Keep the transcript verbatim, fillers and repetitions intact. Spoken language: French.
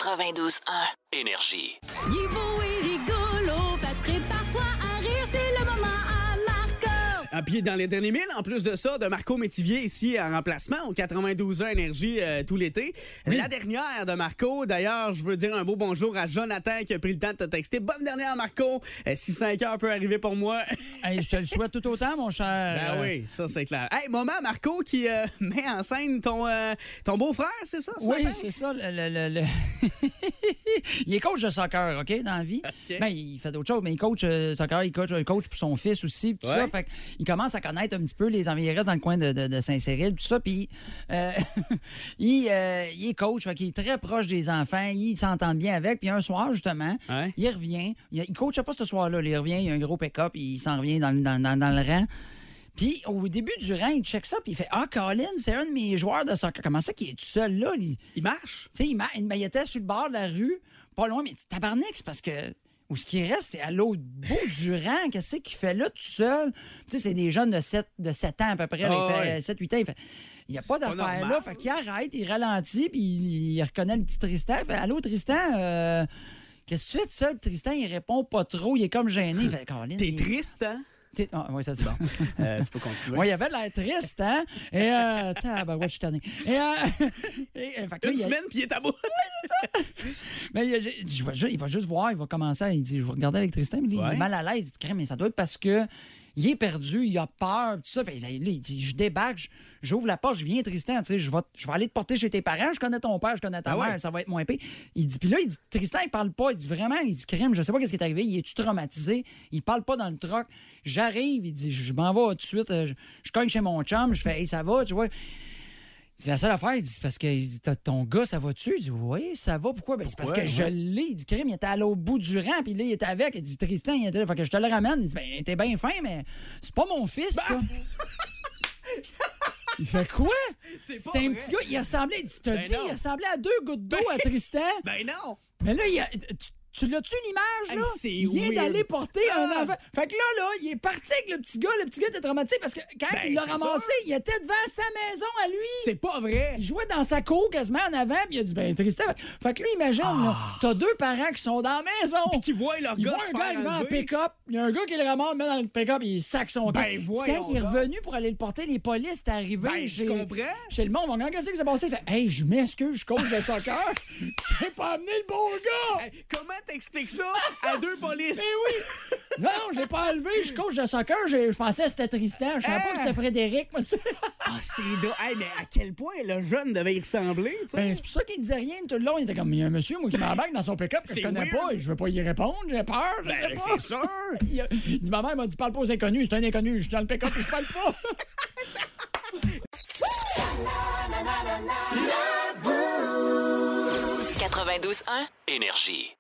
quatre-vingt-douze un. Énergie. Il est beau et rigolo, fait prépare-toi à rire, c'est le moment à Marco. Ah, puis dans les derniers mille, en plus de ça, de Marco Métivier ici en remplacement au quatre-vingt-douze ans Énergie euh, tout l'été. Oui. La dernière de Marco, d'ailleurs, je veux dire un beau bonjour à Jonathan qui a pris le temps de te texter. Bonne dernière, Marco. Euh, si cinq heures peut arriver pour moi. Hey, je te le souhaite tout autant, mon cher. Ben Euh, oui, ça c'est clair. Hey, moment, Marco qui euh, met en scène ton, euh, ton beau-frère, c'est ça? Ce Oui, matin? c'est ça. Le, le- le- le- il est coach de soccer, OK, dans la vie. OK. Ben, il fait d'autres choses, mais il coach euh, soccer, il coach, il coach pour son fils aussi, puis tout Ouais. ça. Fait qu'il commence à connaître un petit peu les environs. Il reste dans le coin de, de- de Saint-Cyril, tout ça. Puis euh, il, euh, il est coach, fait qu'il est très proche des enfants. Il s'entend bien avec. Puis un soir, justement, Ouais. il revient. Il, il coachait pas ce soir-là. Il revient, il y a un gros pick-up, il s'en revient dans, le- dans, dans, dans le rang. Puis au début du rang, il check ça, puis il fait « Ah, Colin, c'est un de mes joueurs de soccer. Comment ça qu'il est tout seul là? » Il- Il marche? Tu sais, il, ma- ben, il était sur le bord de la rue, pas loin, mais tabarnak, c'est parce que où ce qui reste, c'est à l'autre bout du rang. Qu'est-ce qu'il fait là tout seul? Tu sais, c'est des jeunes de sept, de sept ans à peu près. là. Ah il fait ouais. sept huit ans. Il fait. Il n'y a pas C'est pas d'affaire là. normal. Fait qu'il arrête, il ralentit, puis il, il reconnaît le petit Tristan. Il fait Allô, Tristan? Euh, Qu'est-ce que tu fais tout seul? Tristan, il répond pas trop. Il est comme gêné. Il fait Colin, T'es il- triste, hein? T'es- Ah, oui, ça, c'est bon. Euh, tu peux continuer. Oui, il avait l'air triste, hein? Et, euh, tabarouette, je suis tanné. Et, euh, et, euh, fait que là, Une il a- semaine, puis il est à bout. Mais il, je- je vais ju- il va juste voir, il va commencer, à- il dit, je vais regarder avec Tristan, mais lui, il Ouais. est mal à l'aise. Il dit, crème, mais ça doit être parce que il est perdu, il a peur, tout ça. Fait, là, il dit, je débarque, je- j'ouvre la porte, je viens, Tristan, tu sais, je vais, je vais aller te porter chez tes parents, je connais ton père, je connais ta Ah mère, ouais. ça va être moins pire. Il dit, puis là, il dit, Tristan, il parle pas, il dit vraiment, il dit, crème, je sais pas qu'est-ce qui est arrivé, il est-tu traumatisé, il parle pas dans le truck. J'arrive, il dit, je m'en vais tout de suite, euh, je, je cogne chez mon chum, je fais, hey, ça va, tu vois. Il dit, la seule affaire, il dit, c'est parce que il dit, T'as- ton gars, ça va-tu? Il dit, oui, ça va. Pourquoi? Ben, c'est parce Pourquoi? que je Ouais. l'ai. Il dit, crime, il était à l'autre bout du rang, puis là, il était avec. Il dit, Tristan, il était là. Fait que je te le ramène. Il dit, ben, t'es bien fin, mais c'est pas mon fils, ça. Il fait quoi? C'est pas C'était un vrai. petit gars, il ressemblait, il dit, t'as Ben dit, non. il ressemblait à deux gouttes d'eau à Tristan. Ben non! Mais là, il a- tu, tu l'as-tu l'image, là? Hey, c'est il vient weird. d'aller porter Ah. un enfant. Fait que là, là, il est parti avec le petit gars. Le petit gars était traumatisé parce que quand Ben, il l'a c'est ramassé, sûr. il était devant sa maison à lui. C'est pas vrai! Il jouait dans sa cour quasiment en avant, puis il a dit, ben, Tristan. Fait que lui, imagine, là, t'as deux parents qui sont dans la maison. Ah. Puis qui voient leur Il gars voit se un gars faire arriver en enlever. pick-up. Il y a un gars qui le ramasse, met dans le pick-up, il sac son Ben, camp. C'est voyons quand il est donc. revenu pour aller le porter, les polices étaient arrivés. Ben, je chez- comprends. Chez le monde, on regarde qu'est-ce qui s'est passé. Il fait, hey, je m'excuse, je coach de soccer. J'ai pas amené le beau gars. Hey, comment t'expliques ça à deux polices? Eh oui! Non, non, je l'ai pas enlevé, je suis coach de soccer, je je pensais que c'était Tristan, je savais Hein? pas que c'était Frédéric, moi, tu sais. Ah, c'est drôle. Hey, mais à quel point le jeune devait y ressembler, tu sais? Ben, c'est pour ça qu'il disait rien tout le long. Il était comme, il y a un monsieur, moi, qui m'embarque dans son pick-up que je C'est connais weird. pas et je veux pas y répondre, j'ai peur, je Ben, sais pas. c'est sûr. Il, a- il dit, ma mère m'a dit, parle pas aux inconnus, c'est un inconnu, je suis dans le pick-up et je parle pas. quatre-vingt-douze un. Énergie.